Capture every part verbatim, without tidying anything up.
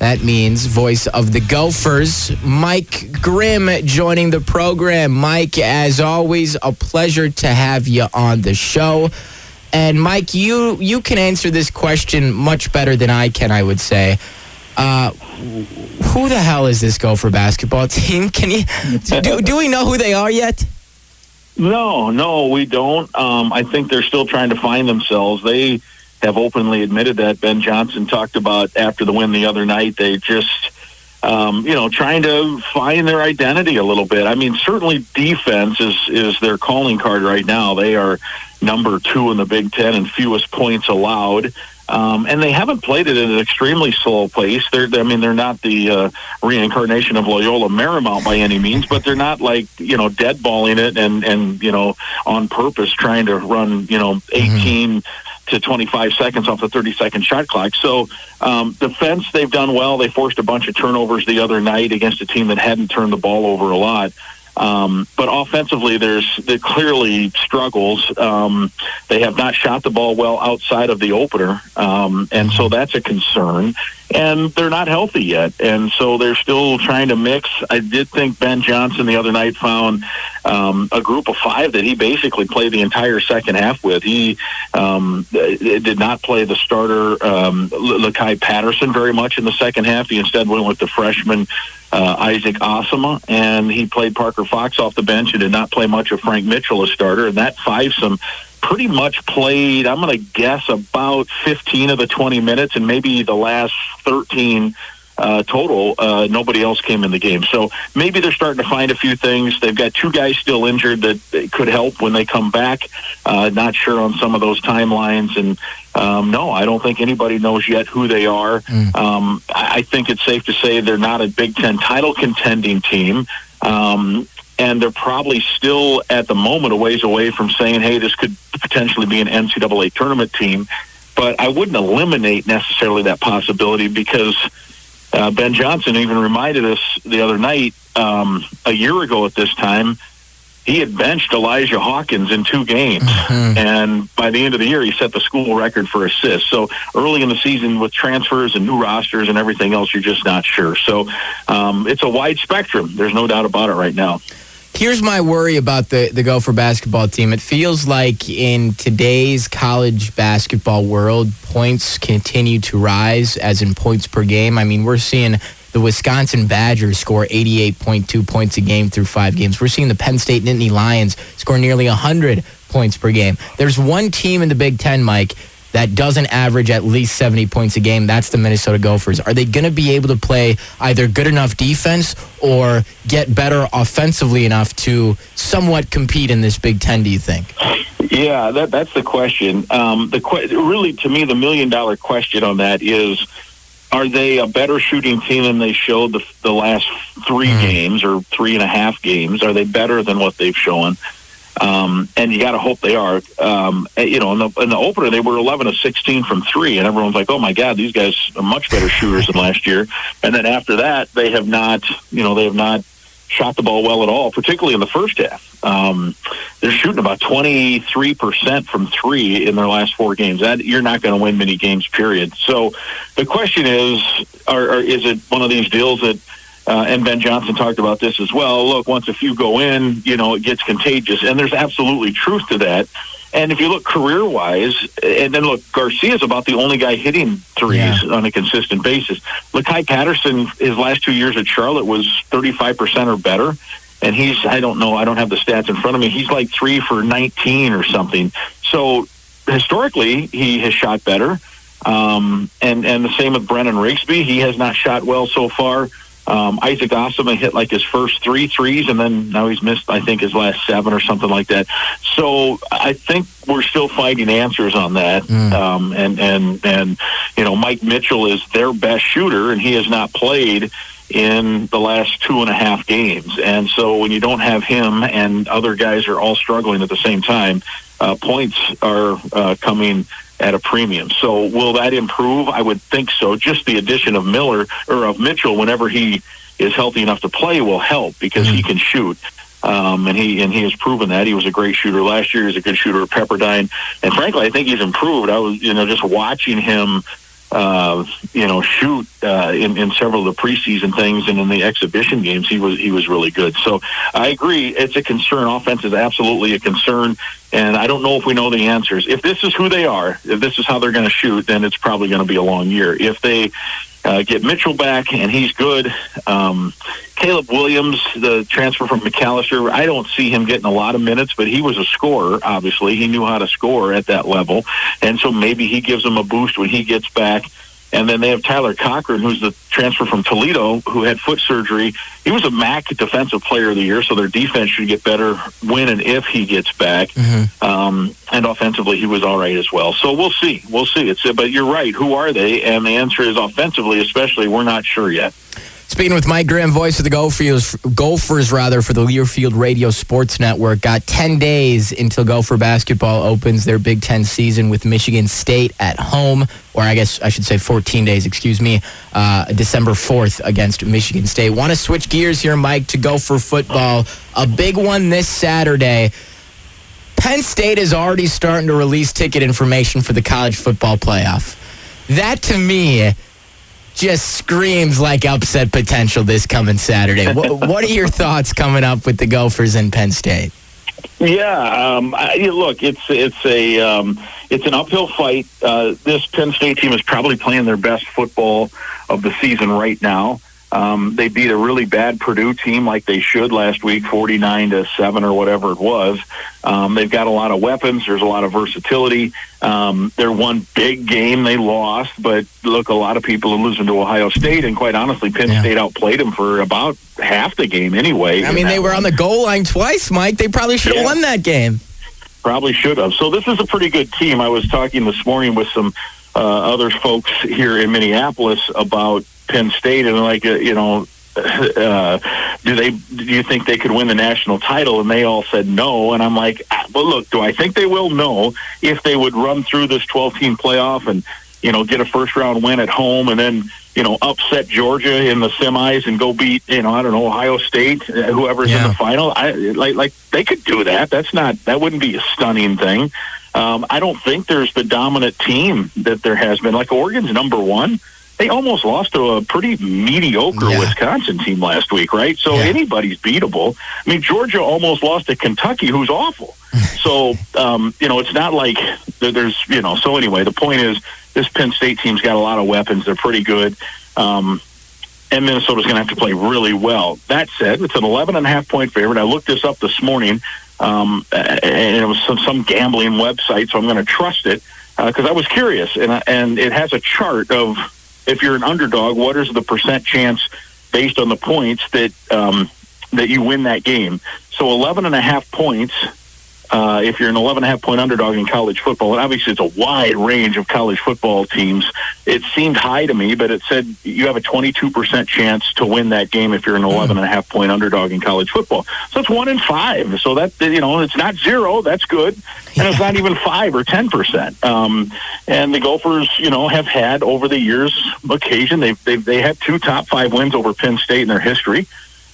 That means voice of the Gophers, Mike Grimm, joining the program. Mike, as always, a pleasure to have you on the show. And Mike, you you can answer this question much better than I can, I would say. Uh, who the hell is this Gopher basketball team? Can you do, do we know who they are yet? No, no, we don't. Um, I think they're still trying to find themselves. They have openly admitted that. Ben Johnson talked about after the win the other night, they just, um, you know, trying to find their identity a little bit. I mean, certainly defense is, is their calling card right now. They are number two in the Big Ten and fewest points allowed. Um, and they haven't played it at an extremely slow pace. They're, I mean, they're not the uh, reincarnation of Loyola Marymount by any means, but they're not like, you know, dead balling it and, and, you know, on purpose trying to run, you know, eighteen mm-hmm. to twenty-five seconds off the thirty second shot clock. So um, defense, they've done well. They forced a bunch of turnovers the other night against a team that hadn't turned the ball over a lot. Um, but offensively, there's there clearly struggles. Um, they have not shot the ball well outside of the opener, um, and so that's a concern. And they're not healthy yet, and so they're still trying to mix. I did think Ben Johnson the other night found um, a group of five that he basically played the entire second half with. He um, did not play the starter, um, Lakai Patterson, very much in the second half. He instead went with the freshman Uh, Isaac Osama, and he played Parker Fox off the bench and did not play much of Frank Mitchell as starter. And that fivesome pretty much played, I'm going to guess, about fifteen of the twenty minutes, and maybe the last thirteen uh, total, uh, nobody else came in the game. So maybe they're starting to find a few things. They've got two guys still injured that could help when they come back. Uh, not sure on some of those timelines. And um, no, I don't think anybody knows yet who they are. Mm. Um, I think it's safe to say they're not a Big Ten title contending team. Um, and they're probably still at the moment a ways away from saying, hey, this could potentially be an N C double A tournament team. But I wouldn't eliminate necessarily that possibility because Uh, Ben Johnson even reminded us the other night, um, a year ago at this time, he had benched Elijah Hawkins in two games. Mm-hmm. And by the end of the year, he set the school record for assists. So early in the season with transfers and new rosters and everything else, you're just not sure. So um, it's a wide spectrum. There's no doubt about it right now. Here's my worry about the, the Gopher basketball team. It feels like in today's college basketball world, points continue to rise, as in points per game. I mean, we're seeing the Wisconsin Badgers score eighty-eight point two points a game through five games. We're seeing the Penn State Nittany Lions score nearly one hundred points per game. There's one team in the Big Ten, Mike, that doesn't average at least seventy points a game. That's the Minnesota Gophers. Are they going to be able to play either good enough defense or get better offensively enough to somewhat compete in this Big Ten, do you think? Yeah, that, that's the question. Um, the que- really, to me, the million-dollar question on that is, are they a better shooting team than they showed the, the last three mm. games or three and a half games? Are they better than what they've shown? Um, and you got to hope they are. Um, you know, in the, in the opener, they were eleven of sixteen from three, and everyone's like, oh, my God, these guys are much better shooters than last year. And then after that, they have not, you know, they have not shot the ball well at all, particularly in the first half. Um, they're shooting about twenty-three percent from three in their last four games. That you're not going to win many games, period. So the question is, are, are, is it one of these deals that, Uh, and Ben Johnson talked about this as well. Look, once a few go in, you know, it gets contagious. And there's absolutely truth to that. And if you look career-wise, and then look, Garcia's about the only guy hitting threes yeah. on a consistent basis. Lakai Patterson, his last two years at Charlotte was thirty-five percent or better. And he's, I don't know, I don't have the stats in front of me. He's like three for nineteen or something. So historically, he has shot better. Um, and, and the same with Brennan Rigsby. He has not shot well so far. Um, Isaac Osama hit like his first three threes, and then now he's missed, I think, his last seven or something like that. So I think we're still finding answers on that. Mm. Um, and, and, and, you know, Mike Mitchell is their best shooter, and he has not played in the last two and a half games. And so when you don't have him and other guys are all struggling at the same time, uh, points are uh, coming at a premium. So will that improve? I would think so. Just the addition of Miller or of Mitchell whenever he is healthy enough to play will help because mm-hmm. he can shoot. Um, and he and he has proven that. He was a great shooter last year. He's a good shooter at Pepperdine. And frankly, I think he's improved. I was, you know, just watching him uh, you know, shoot uh, in, in several of the preseason things, and in the exhibition games, he was he was really good. So I agree, it's a concern. Offense is absolutely a concern, and I don't know if we know the answers. If this is who they are, if this is how they're going to shoot, then it's probably going to be a long year. If they uh, get Mitchell back and he's good, um, Caleb Williams, the transfer from McAllister, I don't see him getting a lot of minutes, but he was a scorer, obviously. He knew how to score at that level, and so maybe he gives them a boost when he gets back. And then they have Tyler Cochran, who's the transfer from Toledo, who had foot surgery. He was a M A C Defensive Player of the Year, so their defense should get better when and if he gets back. Mm-hmm. Um, and offensively, he was all right as well. So we'll see. We'll see. It's, but you're right. Who are they? And the answer is offensively, especially, we're not sure yet. Speaking with Mike Graham, voice of the Gophers, Gophers rather, for the Learfield Radio Sports Network. Got ten days until Gopher basketball opens their Big Ten season with Michigan State at home, or I guess I should say fourteen days, excuse me, uh, December fourth against Michigan State. Want to switch gears here, Mike, to Gopher football. A big one this Saturday. Penn State is already starting to release ticket information for the college football playoff. That, to me, just screams like upset potential this coming Saturday. What, what are your thoughts coming up with the Gophers in Penn State? Yeah, um, I, look, it's it's a um, it's an uphill fight. Uh, this Penn State team is probably playing their best football of the season right now. Um, they beat a really bad Purdue team like they should last week, forty-nine to seven or whatever it was. Um, they've got a lot of weapons. There's a lot of versatility. Um, their one big game they lost, but look, a lot of people are losing to Ohio State, and quite honestly, Penn yeah. State outplayed them for about half the game anyway. I mean, they were one. on the goal line twice, Mike. They probably should have yeah. won that game. Probably should have. So this is a pretty good team. I was talking this morning with some uh, other folks here in Minneapolis about Penn State, and like, uh, you know, uh, do they? Do you think they could win the national title? And they all said no. And I'm like, well, look, do I think they will? No. If they would run through this twelve-team playoff and, you know, get a first-round win at home, and then, you know, upset Georgia in the semis and go beat, you know, I don't know, Ohio State, whoever's yeah. in the final, I like, like they could do that. That's not, that wouldn't be a stunning thing. Um, I don't think there's the dominant team that there has been. Like, Oregon's number one. They almost lost to a pretty mediocre yeah. Wisconsin team last week, right? So yeah. anybody's beatable. I mean, Georgia almost lost to Kentucky, who's awful. So, um, you know, it's not like there's, you know, so anyway, the point is this Penn State team's got a lot of weapons. They're pretty good. Um, and Minnesota's going to have to play really well. That said, it's an eleven and a half point favorite. I looked this up this morning, um, and it was some, some gambling website, so I'm going to trust it because uh, I was curious. And, and it has a chart of, if you're an underdog, what is the percent chance based on the points that um, that you win that game? So eleven and a half points, uh, if you're an eleven and a half point underdog in college football, and obviously it's a wide range of college football teams, it seemed high to me, but it said you have a twenty-two percent chance to win that game if you're an eleven and a half point underdog in college football. So it's one in five. So that, you know, it's not zero. That's good. And it's not even five or ten percent. Um, and the Gophers, you know, have had over the years occasion. They've, they've they had two top five wins over Penn State in their history,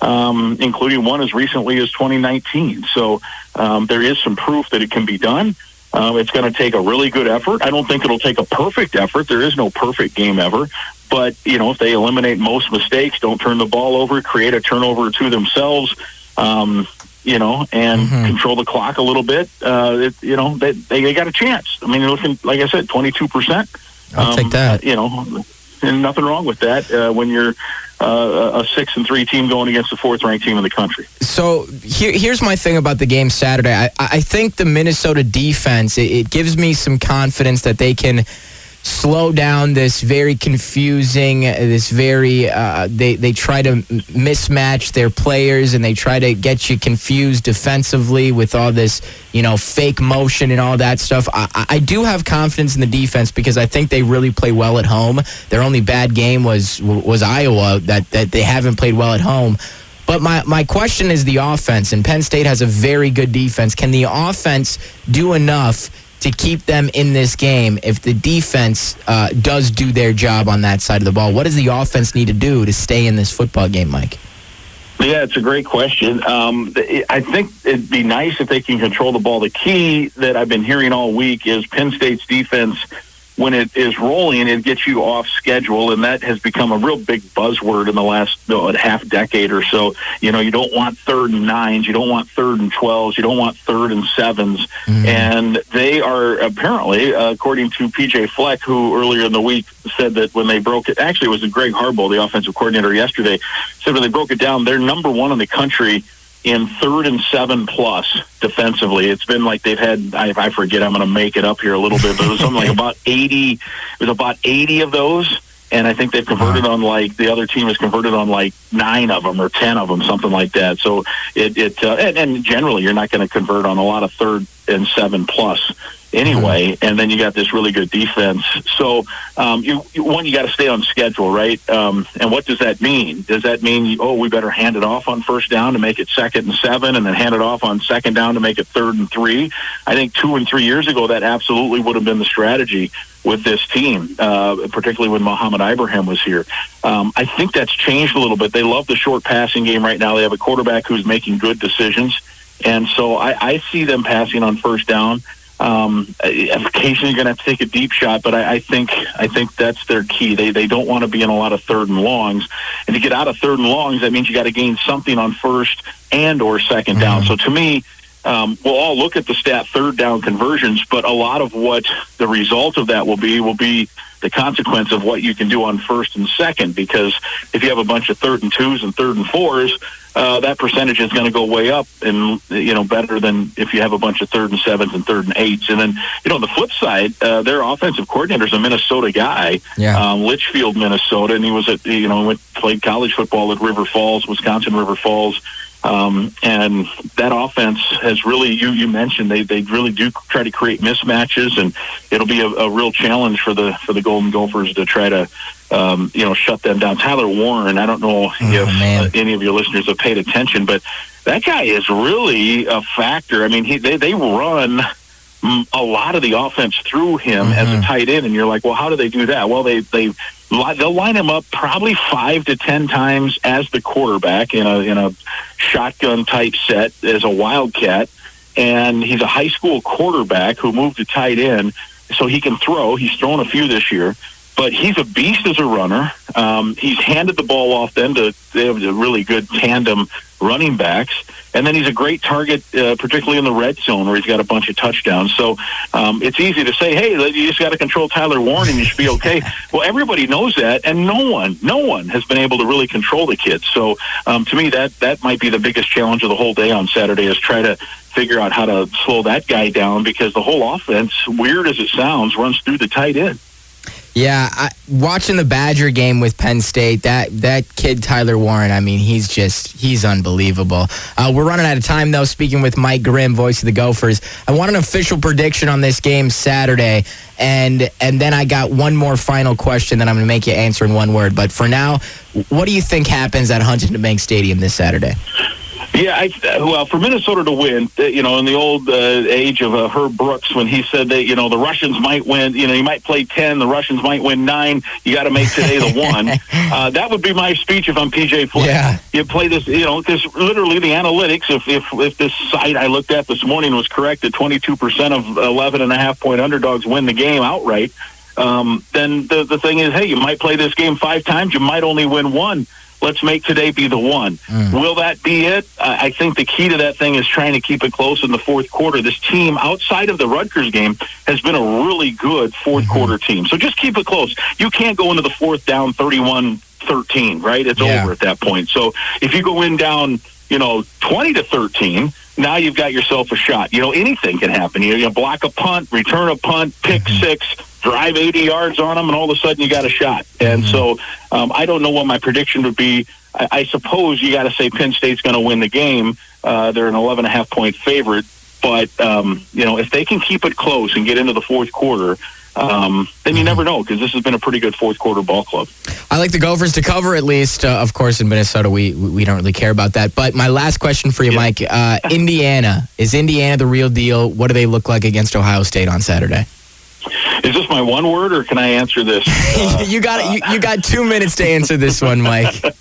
um, including one as recently as twenty nineteen. So um, there is some proof that it can be done. Um, it's going to take a really good effort. I don't think it'll take a perfect effort. There is no perfect game ever. But, you know, if they eliminate most mistakes, don't turn the ball over, create a turnover or two themselves, um, you know, and mm-hmm. control the clock a little bit, uh, it, you know, they, they they got a chance. I mean, you're looking, like I said, twenty-two percent. I'll um, take that. You know, and nothing wrong with that uh, when you're uh, a six and three team going against the fourth ranked team in the country. So here, here's my thing about the game Saturday. I, I think the Minnesota defense, it, it gives me some confidence that they can slow down this very confusing, this very, uh, they, they try to mismatch their players and they try to get you confused defensively with all this, you know, fake motion and all that stuff. I, I do have confidence in the defense because I think they really play well at home. Their only bad game was was Iowa, that, that they haven't played well at home. But my, my question is the offense, and Penn State has a very good defense. Can the offense do enough to keep them in this game if the defense uh, does do their job on that side of the ball? What does the offense need to do to stay in this football game, Mike? Yeah, it's a great question. Um, I think it'd be nice if they can control the ball. The key that I've been hearing all week is Penn State's defense when it is rolling, it gets you off schedule, and that has become a real big buzzword in the last oh, half decade or so. You know, you don't want third and nines, you don't want third and twelves, you don't want third and sevens, mm-hmm. and they are apparently, uh, according to P J Fleck, who earlier in the week said that when they broke it, actually it was Greg Harbaugh, the offensive coordinator yesterday, said when they broke it down, they're number one in the country in third and seven plus defensively. It's been like they've had, I, I forget, I'm going to make it up here a little bit, but it was something like about eighty, it was about eighty of those. And I think they've converted on like, the other team has converted on like nine of them or ten of them, something like that. So it, it uh, and, and generally you're not going to convert on a lot of third and seven plus anyway. Mm-hmm. And then you got this really good defense. So um, you, you one, you got to stay on schedule, right? Um, and what does that mean? Does that mean, oh, we better hand it off on first down to make it second and seven, and then hand it off on second down to make it third and three? I think two and three years ago, that absolutely would have been the strategy with this team, uh, particularly when Mohamed Ibrahim was here. Um, I think that's changed a little bit. They love the short passing game right now. They have a quarterback who's making good decisions. And so I, I see them passing on first down. Um, occasionally you're going to have to take a deep shot, but I, I think I think that's their key. They they don't want to be in a lot of third and longs. And to get out of third and longs, that means you got to gain something on first and or second mm-hmm. down. So to me, Um, we'll all look at the stat third down conversions, but a lot of what the result of that will be will be the consequence of what you can do on first and second, because if you have a bunch of third and twos and third and fours, uh, that percentage is going to go way up, and, you know, better than if you have a bunch of third and sevens and third and eights. And then, you know, on the flip side, uh, their offensive coordinator is a Minnesota guy, yeah. um, Litchfield, Minnesota, and he was at, you know, went, played college football at River Falls, Wisconsin River Falls. Um, and that offense has really, you, you mentioned, they, they really do try to create mismatches, and it'll be a, a real challenge for the for the Golden Gophers to try to, um, you know, shut them down. Tyler Warren, I don't know oh, if uh, any of your listeners have paid attention, but that guy is really a factor. I mean, he they, they run a lot of the offense through him mm-hmm. as a tight end, and you're like, well, how do they do that? Well, they they they'll line him up probably five to ten times as the quarterback in a in a shotgun type set as a wildcat, and he's a high school quarterback who moved to tight end, so he can throw. He's thrown a few this year, but he's a beast as a runner. Um, he's handed the ball off then to they have a really good tandem running backs. And then he's a great target, uh, particularly in the red zone where he's got a bunch of touchdowns. So um, it's easy to say, hey, you just got to control Tyler Warren and you should be okay. Well, everybody knows that, and no one, no one has been able to really control the kids. So um, to me, that, that might be the biggest challenge of the whole day on Saturday, is try to figure out how to slow that guy down, because the whole offense, weird as it sounds, runs through the tight end. Yeah, I, watching the Badger game with Penn State, that that kid Tyler Warren, I mean, he's just, he's unbelievable. Uh, we're running out of time, though, speaking with Mike Grimm, voice of the Gophers. I want an official prediction on this game Saturday, and and then I got one more final question that I'm going to make you answer in one word. But for now, what do you think happens at Huntington Bank Stadium this Saturday? Yeah, I, well, for Minnesota to win, you know, in the old uh, age of uh, Herb Brooks, when he said that, you know, the Russians might win, you know, you might play ten, the Russians might win nine, you got to make today the one. Uh, that would be my speech if I'm P J Fleck. Yeah. You play this, you know, because literally the analytics, if, if if this site I looked at this morning was correct, that twenty-two percent of eleven and a half point underdogs win the game outright, um, then the, the thing is, hey, you might play this game five times, you might only win one. Let's make today be the one. Mm. Will that be it? I think the key to that thing is trying to keep it close in the fourth quarter. This team, outside of the Rutgers game, has been a really good fourth mm-hmm. quarter team. So just keep it close. You can't go into the fourth down thirty-one thirteen, right? It's yeah. over at that point. So if you go in down, you know, twenty to thirteen, now you've got yourself a shot. You know, anything can happen. You, you block a punt, return a punt, pick mm-hmm. six, drive eighty yards on them, and all of a sudden you got a shot. And mm-hmm. so um, I don't know what my prediction would be. I, I suppose you got to say Penn State's going to win the game. Uh, they're an eleven and a half point favorite. But, um, you know, if they can keep it close and get into the fourth quarter, um, then you never know, because this has been a pretty good fourth quarter ball club. I like the Gophers to cover at least. Uh, of course, in Minnesota, we we don't really care about that. But my last question for you, yeah. Mike, uh, Indiana. Is Indiana the real deal? What do they look like against Ohio State on Saturday? Is this my one word, or can I answer this? Uh, you got you, you got two minutes to answer this one, Mike.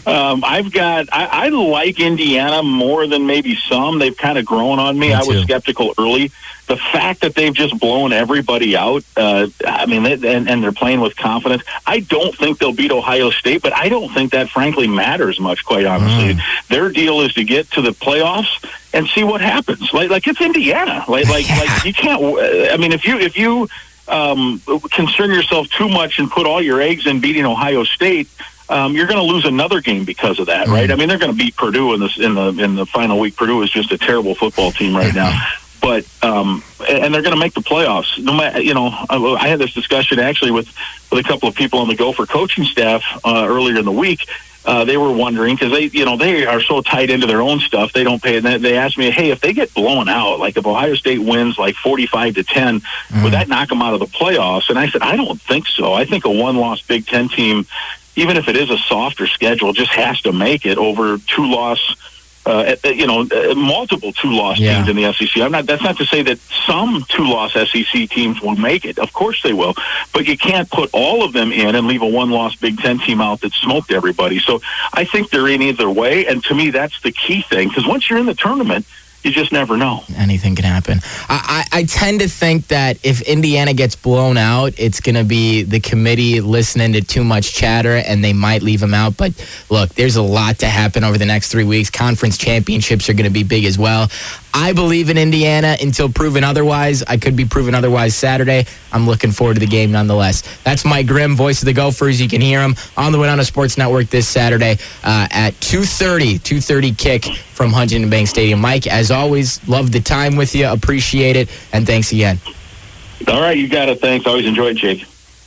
Um, I've got. I, I like Indiana more than maybe some. They've kind of grown on me. me I was too. skeptical early. The fact that they've just blown everybody out. Uh, I mean, they, and, and they're playing with confidence. I don't think they'll beat Ohio State, but I don't think that frankly matters much. Quite honestly, mm. their deal is to get to the playoffs and see what happens. Like, like it's Indiana. Like, like, yeah. like you can't. I mean, if you if you um, concern yourself too much and put all your eggs in beating Ohio State. Um, you're going to lose another game because of that, right? Mm. I mean, they're going to beat Purdue in this in the in the final week. Purdue is just a terrible football team right now, but um, and they're going to make the playoffs. No matter, you know, I, I had this discussion actually with with a couple of people on the Gopher coaching staff uh, earlier in the week. Uh, they were wondering because they, you know, they are so tied into their own stuff. They don't pay. And they asked me, hey, if they get blown out, like if Ohio State wins like forty-five to ten, mm. would that knock them out of the playoffs? And I said, I don't think so. I think a one-loss Big Ten team, even if it is a softer schedule, just has to make it over two-loss, uh, you know, uh, multiple two-loss yeah. teams in the S E C. I'm not. That's not to say that some two-loss S E C teams will make it. Of course they will, but you can't put all of them in and leave a one-loss Big Ten team out that smoked everybody. So I think they're in either way, and to me, that's the key thing because once you're in the tournament, you just never know. Anything can happen. I, I, I tend to think that if Indiana gets blown out, it's going to be the committee listening to too much chatter, and they might leave them out. But look, there's a lot to happen over the next three weeks. Conference championships are going to be big as well. I believe in Indiana until proven otherwise. I could be proven otherwise Saturday. I'm looking forward to the game nonetheless. That's Mike Grimm, voice of the Gophers. You can hear him on the Winona Sports Network this Saturday uh, at two thirty, two thirty kick from Huntington Bank Stadium. Mike, as always, love the time with you. Appreciate it. And thanks again. All right, you got it. Thanks. Always enjoy it, Jake.